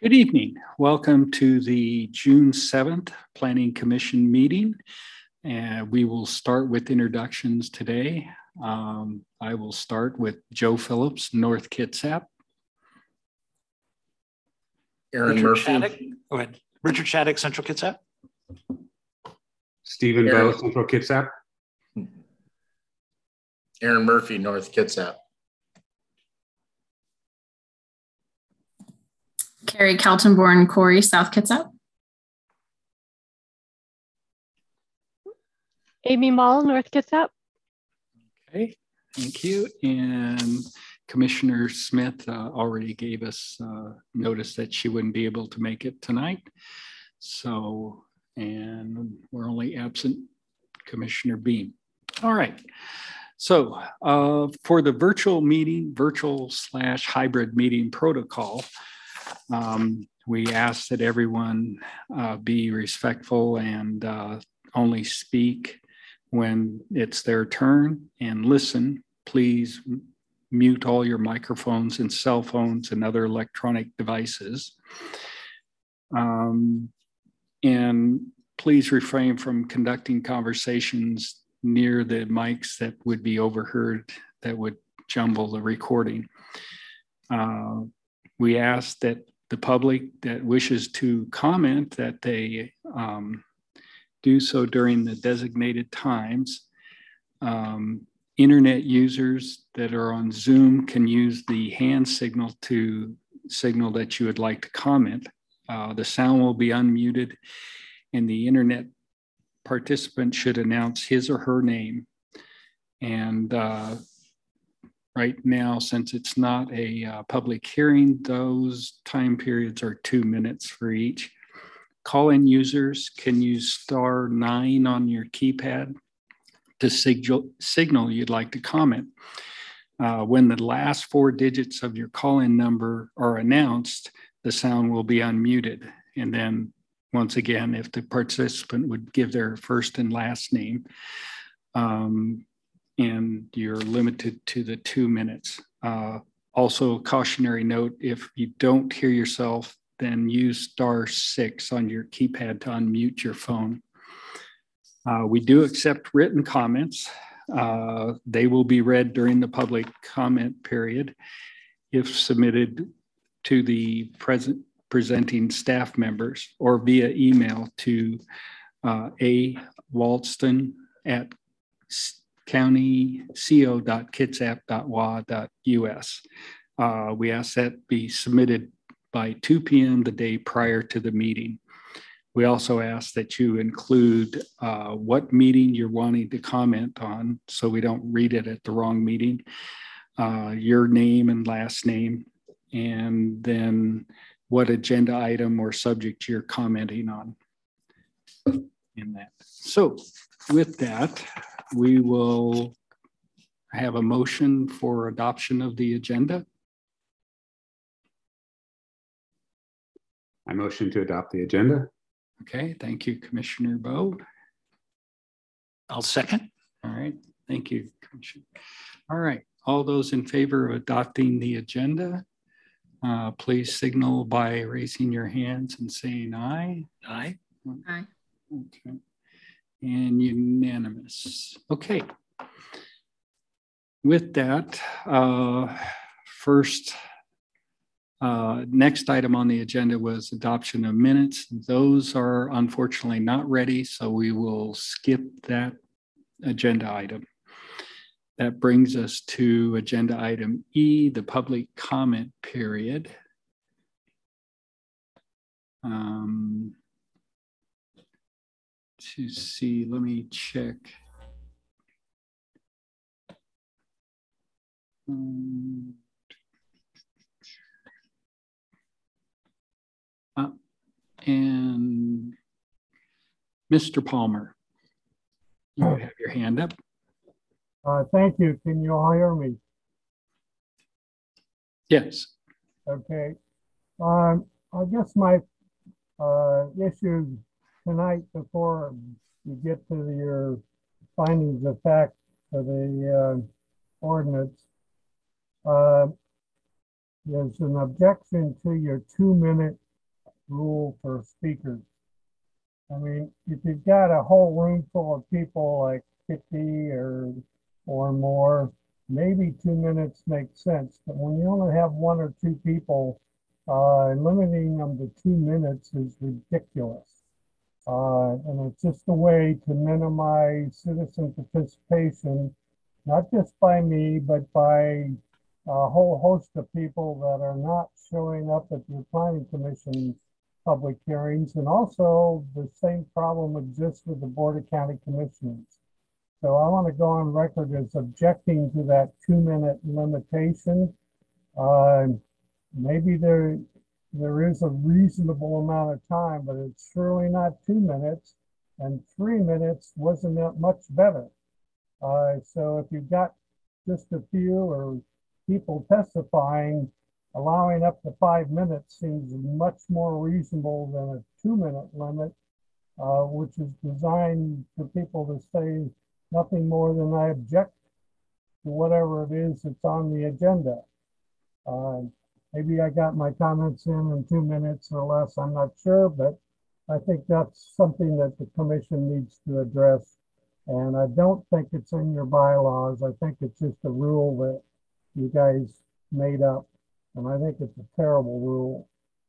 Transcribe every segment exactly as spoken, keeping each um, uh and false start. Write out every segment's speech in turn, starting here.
Good evening. Welcome to the June seventh Planning Commission meeting. And we will start with introductions today. Um, I will start with Joe Phillips, North Kitsap. Aaron Richard Murphy. Shattuck. Go ahead. Richard Shattuck, Central Kitsap. Stephen Aaron. Bowe, Central Kitsap. Aaron Murphy, North Kitsap. Carrie Kaltenborn, Corey, South Kitsap. Amy Mall, North Kitsap. Okay, thank you. And Commissioner Smith uh, already gave us uh, notice that she wouldn't be able to make it tonight. So, and we're only absent Commissioner Beam. All right. So uh, for the virtual meeting, virtual slash hybrid meeting protocol, um, we ask that everyone uh, be respectful and uh, only speak when it's their turn and listen. Please mute all your microphones and cell phones and other electronic devices. Um, and please refrain from conducting conversations near the mics that would be overheard, that would jumble the recording. Uh, we ask that the public that wishes to comment that they um, do so during the designated times. Um, internet users that are on Zoom can use the hand signal to signal that you would like to comment. Uh, the sound will be unmuted and the internet participant should announce his or her name. And uh, right now, since it's not a uh, public hearing, those time periods are two minutes for each. Call-in users can use star nine on your keypad to signal, signal you'd like to comment. Uh, when the last four digits of your call-in number are announced, the sound will be unmuted. And then once again, if the participant would give their first and last name, um, and you're limited to the two minutes. Uh, also, a cautionary note, if you don't hear yourself, then use star six on your keypad to unmute your phone. Uh, we do accept written comments. Uh, they will be read during the public comment period if submitted to the present presenting staff members or via email to uh, a walston at countyco dot kitsap dot w a dot u s. Uh, we ask that be submitted by two p m the day prior to the meeting. We also ask that you include uh, what meeting you're wanting to comment on so we don't read it at the wrong meeting, uh, your name and last name, and then what agenda item or subject you're commenting on in that. So with that, we will have a motion for adoption of the agenda. I motion to adopt the agenda. Okay, thank you, Commissioner Bowe. I'll second. All right, thank you, Commissioner. All right, all those in favor of adopting the agenda, uh, please signal by raising your hands and saying aye. Aye. Aye. Okay, and unanimous. Okay. With that, uh, first, uh, next item on the agenda was adoption of minutes. Those are unfortunately not ready, so we will skip that agenda item. That brings us to agenda item E, the public comment period. Um, to see, let me check. Um, uh, and Mister Palmer, you have your hand up. Uh, thank you. Can you all hear me? Yes. Okay. Um, I guess my uh, issue tonight before you get to your findings of fact for the uh, ordinance uh, is an objection to your two-minute rule for speakers. I mean, if you've got a whole room full of people like fifty or or more, maybe two minutes makes sense. But when you only have one or two people, uh, limiting them to two minutes is ridiculous. Uh, and it's just a way to minimize citizen participation, not just by me, but by a whole host of people that are not showing up at the planning commission public hearings. And also the same problem exists with the Board of County Commissioners. So I want to go on record as objecting to that two minute limitation. Uh, maybe there, there is a reasonable amount of time, but it's surely not two minutes, and three minutes wasn't that much better. Uh, so if you've got just a few or people testifying, allowing up to five minutes seems much more reasonable than a two minute limit, uh, which is designed for people to say nothing more than I object to whatever it is that's on the agenda. Uh, maybe I got my comments in in two minutes or less, I'm not sure, but I think that's something that the commission needs to address. And I don't think it's in your bylaws. I think it's just a rule that you guys made up. And I think it's a terrible rule.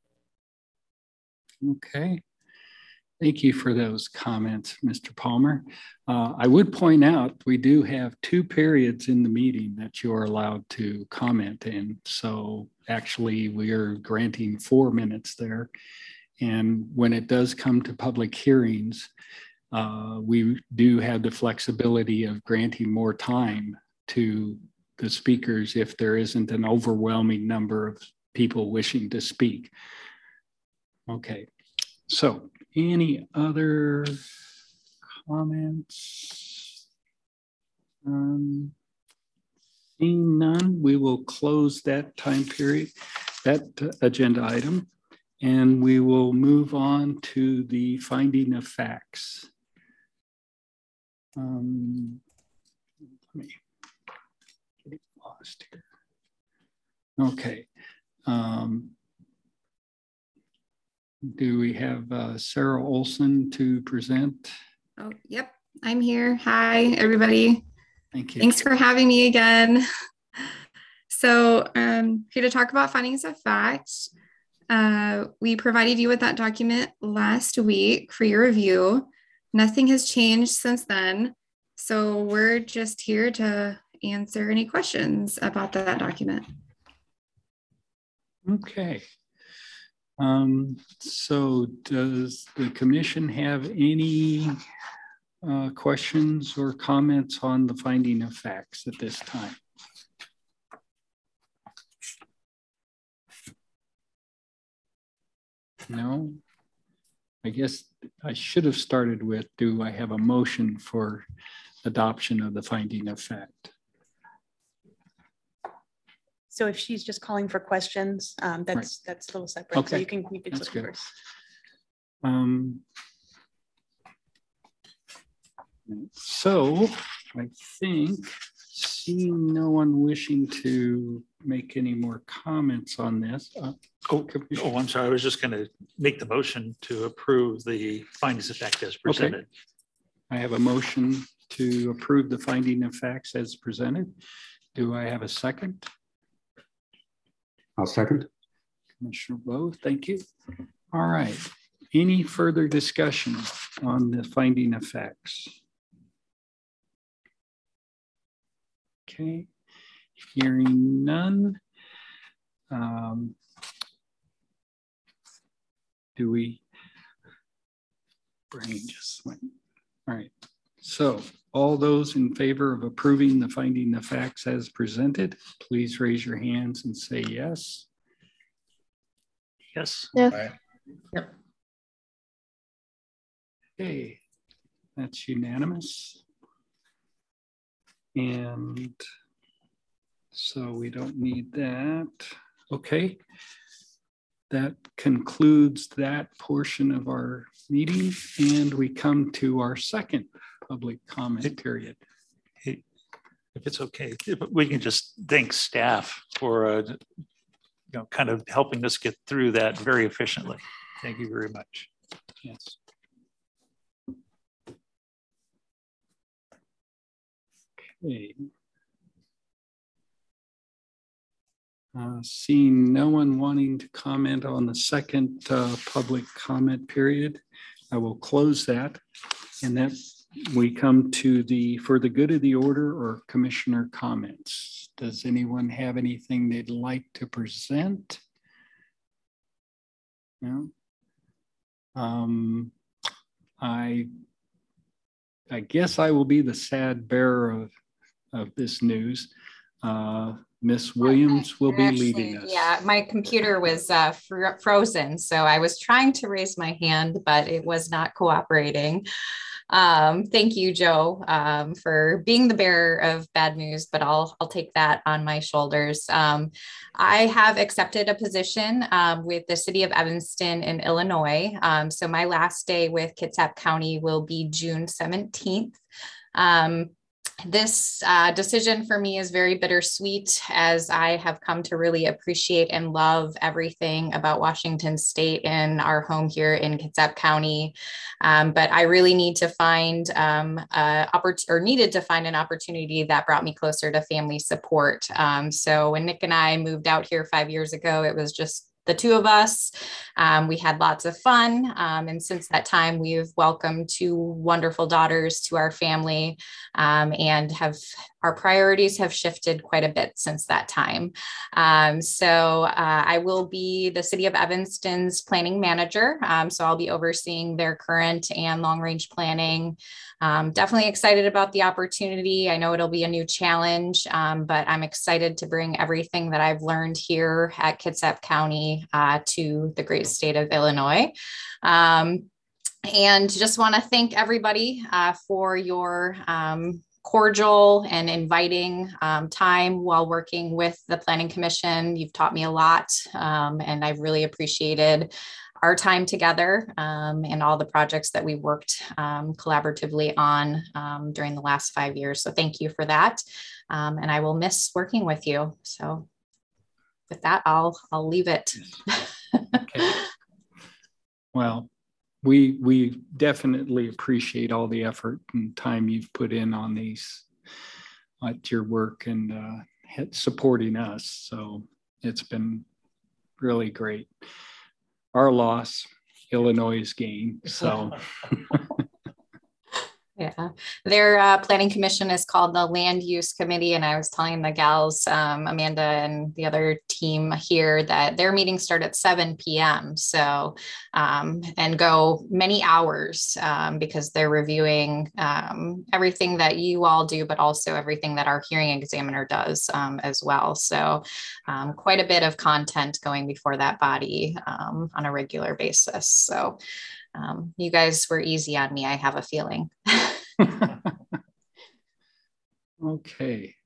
Okay. Thank you for those comments, Mister Palmer. Uh, I would point out we do have two periods in the meeting that you are allowed to comment in. So actually we are granting four minutes there. And when it does come to public hearings, uh, we do have the flexibility of granting more time to the speakers if there isn't an overwhelming number of people wishing to speak. Okay, so any other comments? Um, seeing none, we will close that time period, that uh, agenda item, and we will move on to the finding of facts. Um, let me get lost here. Okay. Um, do we have uh, Sarah Olson to present? Oh, yep. I'm here. Hi, everybody. Thank you. Thanks for having me again. So um, here to talk about findings of fact. Uh, we provided you with that document last week for your review. Nothing has changed since then. So we're just here to answer any questions about that document. Okay. Um, so does the commission have any uh, questions or comments on the finding of facts at this time? No? I guess I should have started with, do I have a motion for adoption of the finding of fact? So if she's just calling for questions, um, that's right. That's a little separate. Okay. So you can, you can That's click good. first. Um, so I think, seeing no one wishing to make any more comments on this. Uh, Oh, oh, I'm sorry. I was just going to make the motion to approve the findings of fact as presented. Okay. I have a motion to approve the finding of facts as presented. Do I have a second? I'll second. Commissioner Bowe, thank you. All right. Any further discussion on the finding of facts? Okay. Hearing none. Um, do we? Brain just went. All right. So all those in favor of approving the finding of facts as presented, please raise your hands and say yes. Yes. Yes. Right. Yep. Okay, that's unanimous. And so we don't need that. Okay. That concludes that portion of our meeting, and we come to our second public comment period. Hey, if it's okay, we can just thank staff for uh, you know, kind of helping us get through that very efficiently. Thank you very much. Yes. Okay. Uh, seeing no one wanting to comment on the second uh, public comment period, I will close that. And then we come to the, for the good of the order or commissioner comments. Does anyone have anything they'd like to present? No? Um, I, I guess I will be the sad bearer of, of this news. Uh, Miss Williams will be Actually, leaving us. Yeah, my computer was uh, fr- frozen, so I was trying to raise my hand, but it was not cooperating. Um, thank you, Joe, um, for being the bearer of bad news, but I'll I'll take that on my shoulders. Um, I have accepted a position um, with the city of Evanston in Illinois. Um, so my last day with Kitsap County will be June seventeenth. Um, This uh, decision for me is very bittersweet, as I have come to really appreciate and love everything about Washington State and our home here in Kitsap County. Um, but I really need to find um, a oppor- or needed to find an opportunity that brought me closer to family support. Um, so when Nick and I moved out here five years ago, it was just the two of us. Um, we had lots of fun. Um, and since that time, we've welcomed two wonderful daughters to our family, um, and have our priorities have shifted quite a bit since that time. Um, so uh, I will be the city of Evanston's planning manager. Um, so I'll be overseeing their current and long range planning. Um, definitely excited about the opportunity. I know it'll be a new challenge, um, but I'm excited to bring everything that I've learned here at Kitsap County uh, to the great state of Illinois. Um, and just want to thank everybody uh, for your um, cordial and inviting um, time while working with the Planning Commission. You've taught me a lot, um, and I've really appreciated our time together um, and all the projects that we worked um, collaboratively on um, during the last five years. So thank you for that. Um, and I will miss working with you. So with that, I'll, I'll leave it. Okay. Well, we, we definitely appreciate all the effort and time you've put in on these, at your work and uh, supporting us. So it's been really great. Our loss, Illinois' gain. So, yeah, their uh, planning commission is called the Land Use Committee, and I was telling the gals, um, Amanda and the other team here, that their meetings start at seven p.m. So, um, and go many hours um, because they're reviewing um, everything that you all do, but also everything that our hearing examiner does um, as well. So, um, quite a bit of content going before that body um, on a regular basis. So. Um, you guys were easy on me, I have a feeling. okay.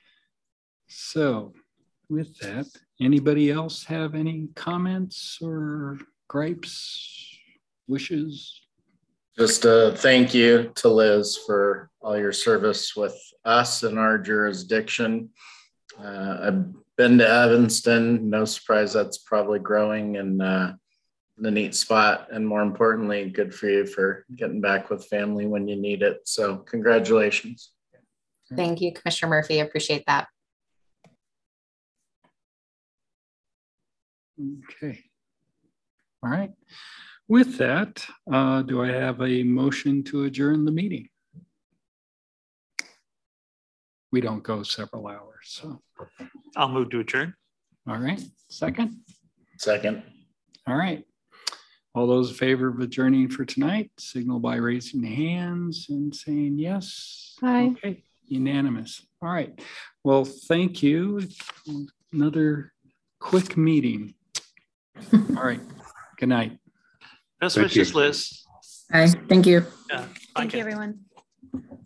So with that, anybody else have any comments or gripes, wishes? Just a thank you to Liz for all your service with us and our jurisdiction. Uh, I've been to Evanston, no surprise that's probably growing and uh, the neat spot, and more importantly, good for you for getting back with family when you need it. So congratulations. Thank you, Commissioner Murphy. I appreciate that. Okay. All right. With that, uh, do I have a motion to adjourn the meeting? We don't go several hours, so. I'll move to adjourn. All right. Second? Second. All right. All those in favor of adjourning for tonight, signal by raising hands and saying yes. Aye. Okay, unanimous. All right. Well, thank you. Another quick meeting. All right. Good night. Best Thank wishes, you. Liz. Aye, thank you. Yeah. Thank Bye, you, Ken. everyone.